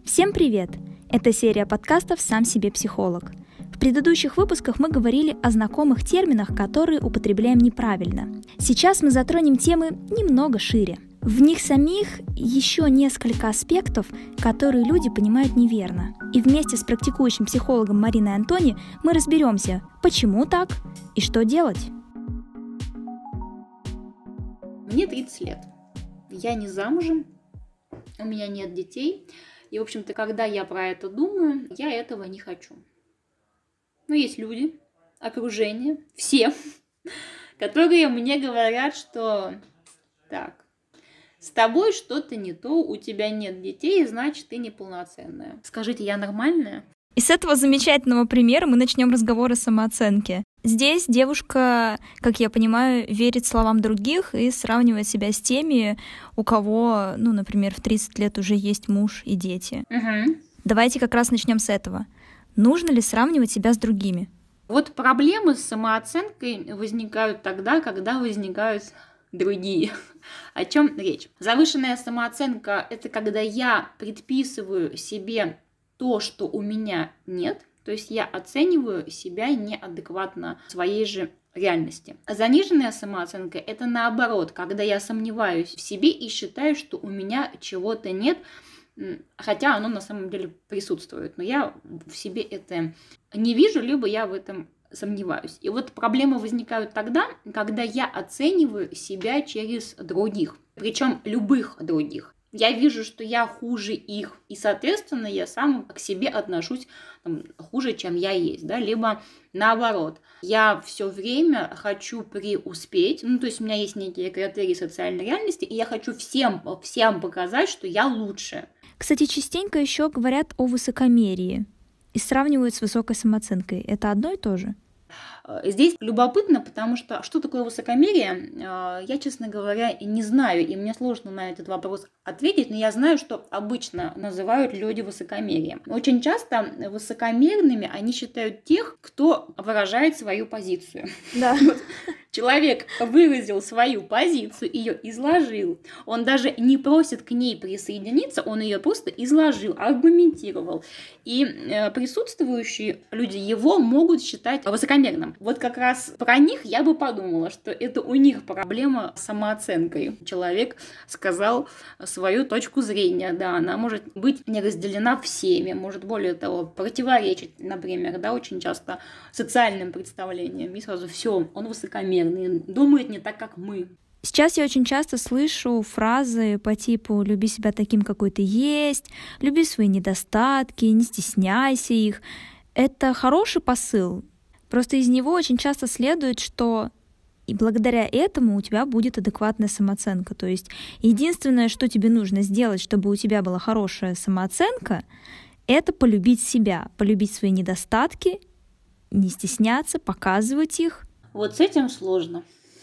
Всем привет! Это серия подкастов «Сам себе психолог». В предыдущих выпусках мы говорили о знакомых терминах, которые употребляем неправильно. Сейчас мы затронем темы немного шире. В них самих еще несколько аспектов, которые люди понимают неверно. И вместе с практикующим психологом Мариной Антони мы разберемся, почему так и что делать. Мне 30 лет. Я не замужем, у меня нет детей. И, в общем-то, когда я про это думаю, я этого не хочу. Но есть люди, окружение, все, которые мне говорят, что так, с тобой что-то не то, у тебя нет детей, значит, ты неполноценная. Скажите, я нормальная? И с этого замечательного примера мы начнем разговор о самооценке. Здесь девушка, как я понимаю, верит словам других и сравнивает себя с теми, у кого, например, в 30 лет уже есть муж и дети. Угу. Давайте как раз начнем с этого. Нужно ли сравнивать себя с другими? Вот проблемы с самооценкой возникают тогда, когда возникают другие. О чем речь? Завышенная самооценка – это когда я предписываю себе то, что у меня нет, то есть я оцениваю себя неадекватно своей же реальности. Заниженная самооценка – это наоборот, когда я сомневаюсь в себе и считаю, что у меня чего-то нет, хотя оно на самом деле присутствует, но я в себе это не вижу, либо я в этом сомневаюсь. И вот проблемы возникают тогда, когда я оцениваю себя через других, причем любых других. Я вижу, что я хуже их, и, соответственно, я сам к себе отношусь хуже, чем я есть, да, либо наоборот. Я все время хочу преуспеть, то есть у меня есть некие критерии социальной реальности, и я хочу всем показать, что я лучше. Кстати, частенько еще говорят о высокомерии и сравнивают с высокой самооценкой. Это одно и то же? Здесь любопытно, потому что такое высокомерие, я, честно говоря, не знаю, и мне сложно на этот вопрос ответить, но я знаю, что обычно называют люди высокомерием. Очень часто высокомерными они считают тех, кто выражает свою позицию. Да. Человек выразил свою позицию, ее изложил. Он даже не просит к ней присоединиться, он ее просто изложил, аргументировал. И присутствующие люди его могут считать высокомерным. Вот как раз про них я бы подумала, что это у них проблема с самооценкой. Человек сказал свою точку зрения, да, она может быть не разделена всеми, может, более того, противоречить, например, да, очень часто социальным представлениям. И сразу все, он высокомерный. Думает не так, как мы. Сейчас я очень часто слышу фразы по типу «люби себя таким, какой ты есть», «люби свои недостатки», «не стесняйся их». Это хороший посыл. Просто из него очень часто следует, что и благодаря этому у тебя будет адекватная самооценка. То есть единственное, что тебе нужно сделать, чтобы у тебя была хорошая самооценка, это полюбить себя, полюбить свои недостатки, не стесняться, показывать их. Вот с этим сложно.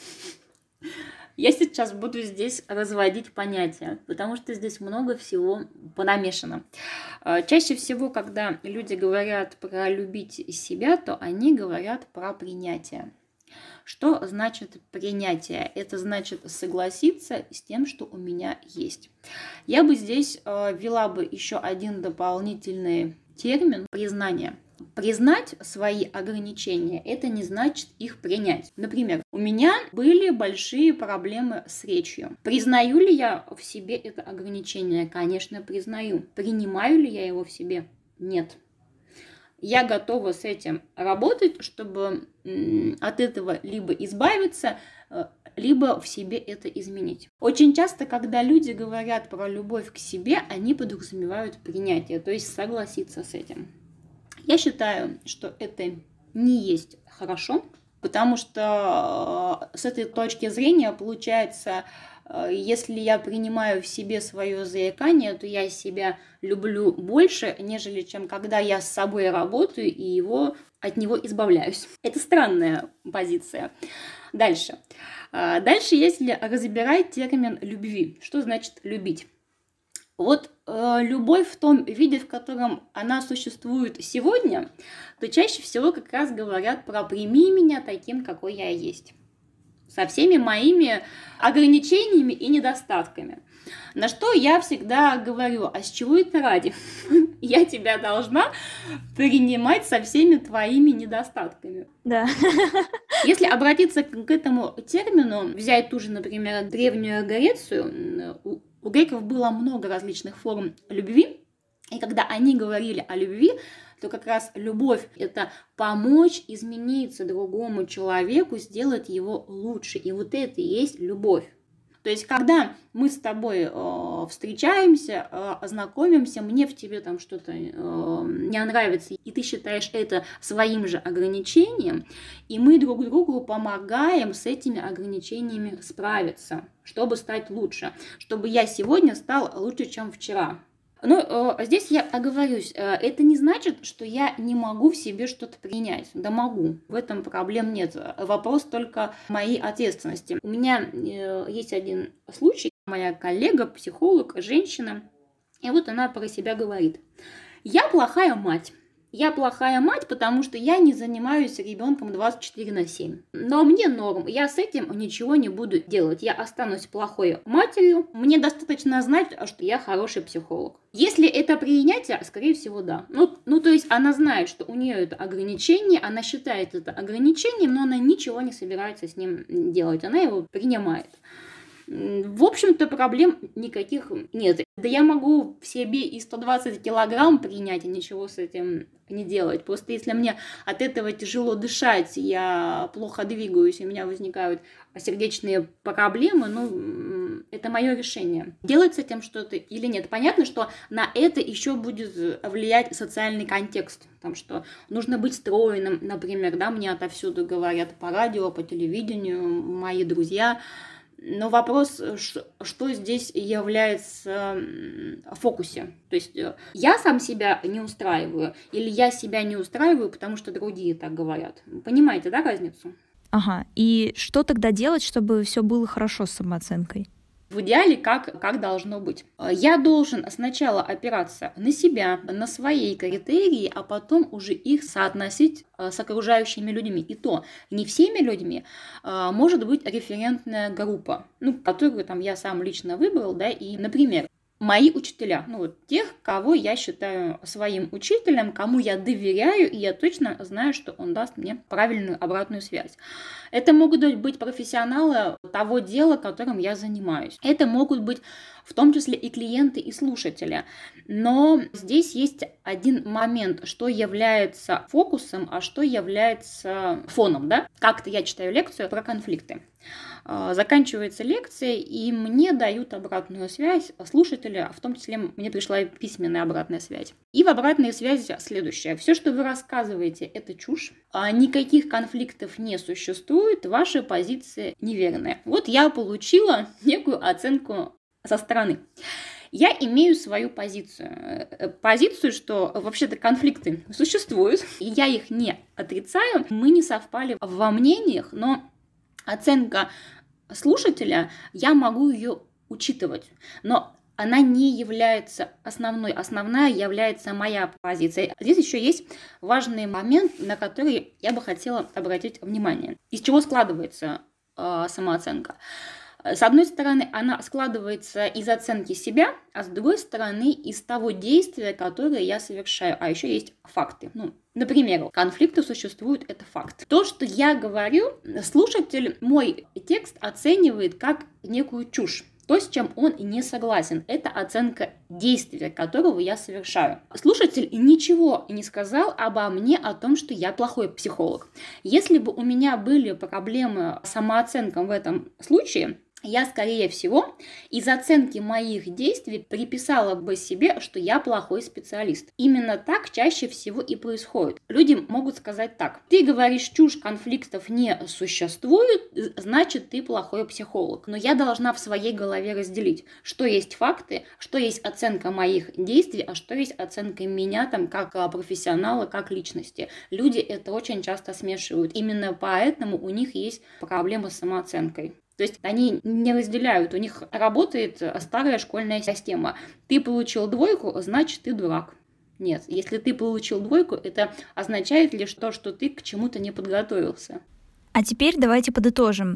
Я сейчас буду здесь разводить понятия, потому что здесь много всего понамешано. Чаще всего, когда люди говорят про любить себя, то они говорят про принятие. Что значит принятие? Это значит согласиться с тем, что у меня есть. Я бы здесь ввела бы еще один дополнительный термин – признание. Признать свои ограничения – это не значит их принять. Например, у меня были большие проблемы с речью. Признаю ли я в себе это ограничение? Конечно, признаю. Принимаю ли я его в себе? Нет. Я готова с этим работать, чтобы от этого либо избавиться, либо в себе это изменить. Очень часто, когда люди говорят про любовь к себе, они подразумевают принятие, то есть согласиться с этим. Я считаю, что это не есть хорошо, потому что с этой точки зрения получается, если я принимаю в себе свое заикание, то я себя люблю больше, нежели чем когда я с собой работаю и от него избавляюсь. Это странная позиция. Дальше, если разбирать термин любви, что значит любить? Вот любовь в том виде, в котором она существует сегодня, то чаще всего как раз говорят про «прими меня таким, какой я есть». со всеми моими ограничениями и недостатками. На что я всегда говорю: а с чего это ради? Я тебя должна принимать со всеми твоими недостатками. Да. Если обратиться к этому термину, взять ту же, например, Древнюю Грецию, у греков было много различных форм любви, и когда они говорили о любви, то как раз любовь – это помочь измениться другому человеку, сделать его лучше. И вот это и есть любовь. То есть, когда мы с тобой встречаемся, знакомимся, мне в тебе там что-то не нравится, и ты считаешь это своим же ограничением, и мы друг другу помогаем с этими ограничениями справиться, чтобы стать лучше, чтобы я сегодня стал лучше, чем вчера. Но здесь я оговорюсь, это не значит, что я не могу в себе что-то принять. Да могу, в этом проблем нет. Вопрос только моей ответственности. У меня есть один случай, моя коллега, психолог, женщина, и вот она про себя говорит: я плохая мать. Я плохая мать, потому что я не занимаюсь ребенком 24/7. Но мне норм, я с этим ничего не буду делать. Я останусь плохой матерью. Мне достаточно знать, что я хороший психолог. Если это принятие, скорее всего, да. Ну, то есть она знает, что у нее это ограничение, она считает это ограничением, но она ничего не собирается с ним делать. Она его принимает. В общем-то, проблем никаких нет. Да я могу в себе и 120 килограмм принять, и ничего с этим не делать. Просто если мне от этого тяжело дышать, я плохо двигаюсь, у меня возникают сердечные проблемы, это мое решение. Делать с этим что-то или нет. Понятно, что на это еще будет влиять социальный контекст. Потому что нужно быть стройным, например, да, мне отовсюду говорят по радио, по телевидению, мои друзья. Но вопрос, что здесь является в фокусе. То есть я сам себя не устраиваю, или я себя не устраиваю, потому что другие так говорят. Понимаете, да, разницу? Ага. И что тогда делать, чтобы все было хорошо с самооценкой? В идеале, как должно быть. Я должен сначала опираться на себя, на свои критерии, а потом уже их соотносить с окружающими людьми. И то не всеми людьми может быть референтная группа, которую там я сам лично выбрал, да, и, например, мои учителя, тех, кого я считаю своим учителем, кому я доверяю, и я точно знаю, что он даст мне правильную обратную связь. Это могут быть профессионалы того дела, которым я занимаюсь. Это могут быть в том числе и клиенты, и слушатели. Но здесь есть один момент, что является фокусом, а что является фоном, да? Как-то я читаю лекцию про конфликты. Заканчивается лекция, и мне дают обратную связь слушатели, в том числе мне пришла письменная обратная связь. И в обратной связи следующее. Все, что вы рассказываете, это чушь. Никаких конфликтов не существует, ваша позиция неверная. Вот я получила некую оценку со стороны. Я имею свою позицию, что вообще-то конфликты существуют, и я их не отрицаю. Мы не совпали во мнениях, но оценка слушателя, я могу ее учитывать, но она не является основной. Основная является моя позиция. Здесь еще есть важный момент, на который я бы хотела обратить внимание. Из чего складывается самооценка? С одной стороны, она складывается из оценки себя, а с другой стороны, из того действия, которое я совершаю. А еще есть факты. Например, конфликты существуют, это факт. То, что я говорю, слушатель мой текст оценивает как некую чушь. То, с чем он не согласен, это оценка действия, которого я совершаю. Слушатель ничего не сказал обо мне о том, что я плохой психолог. Если бы у меня были проблемы с самооценкой в этом случае, я, скорее всего, из оценки моих действий приписала бы себе, что я плохой специалист. Именно так чаще всего и происходит. Люди могут сказать так: ты говоришь чушь, конфликтов не существует, значит, ты плохой психолог. Но я должна в своей голове разделить, что есть факты, что есть оценка моих действий, а что есть оценка меня там как профессионала, как личности. Люди это очень часто смешивают. Именно поэтому у них есть проблемы с самооценкой. То есть они не разделяют, у них работает старая школьная система. Ты получил двойку, значит, ты дурак. Нет, если ты получил двойку, это означает лишь то, что ты к чему-то не подготовился. А теперь давайте подытожим.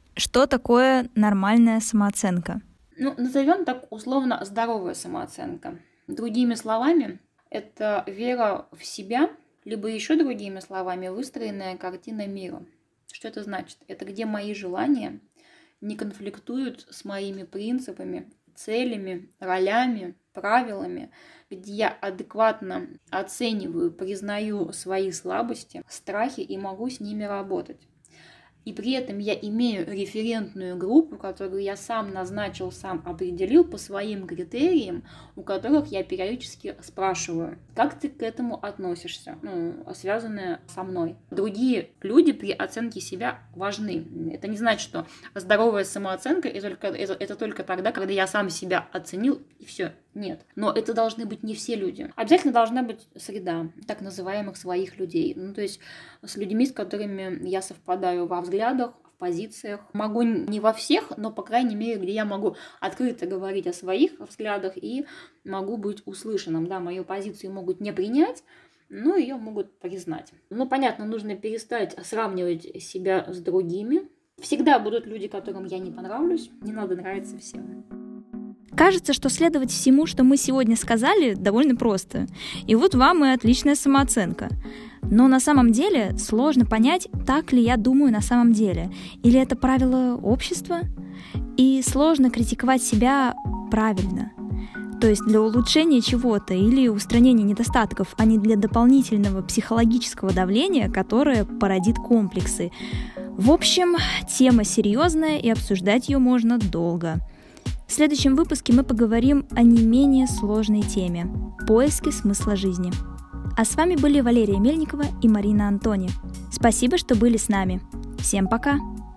Что такое нормальная самооценка? Назовем так условно здоровая самооценка. Другими словами, это вера в себя, либо еще другими словами, выстроенная картина мира. Что это значит? Это где мои желания не конфликтуют с моими принципами, целями, ролями, правилами, где я адекватно оцениваю, признаю свои слабости, страхи и могу с ними работать. И при этом я имею референтную группу, которую я сам назначил, сам определил по своим критериям, у которых я периодически спрашиваю, как ты к этому относишься, связанное со мной. Другие люди при оценке себя важны. Это не значит, что здоровая самооценка это только тогда, когда я сам себя оценил и все. Нет. Но это должны быть не все люди. Обязательно должна быть среда так называемых своих людей. То есть с людьми, с которыми я совпадаю во взглядах, в позициях. Могу не во всех, но, по крайней мере, где я могу открыто говорить о своих взглядах и могу быть услышанным. Да, мою позицию могут не принять, но ее могут признать. Понятно, нужно перестать сравнивать себя с другими. Всегда будут люди, которым я не понравлюсь. Не надо нравиться всем. Кажется, что следовать всему, что мы сегодня сказали, довольно просто. И вот вам и отличная самооценка. Но на самом деле сложно понять, так ли я думаю на самом деле, или это правило общества. И сложно критиковать себя правильно. То есть для улучшения чего-то или устранения недостатков, а не для дополнительного психологического давления, которое породит комплексы. В общем, тема серьезная, и обсуждать ее можно долго. В следующем выпуске мы поговорим о не менее сложной теме – поиске смысла жизни. А с вами были Валерия Мельникова и Марина Антони. Спасибо, что были с нами. Всем пока!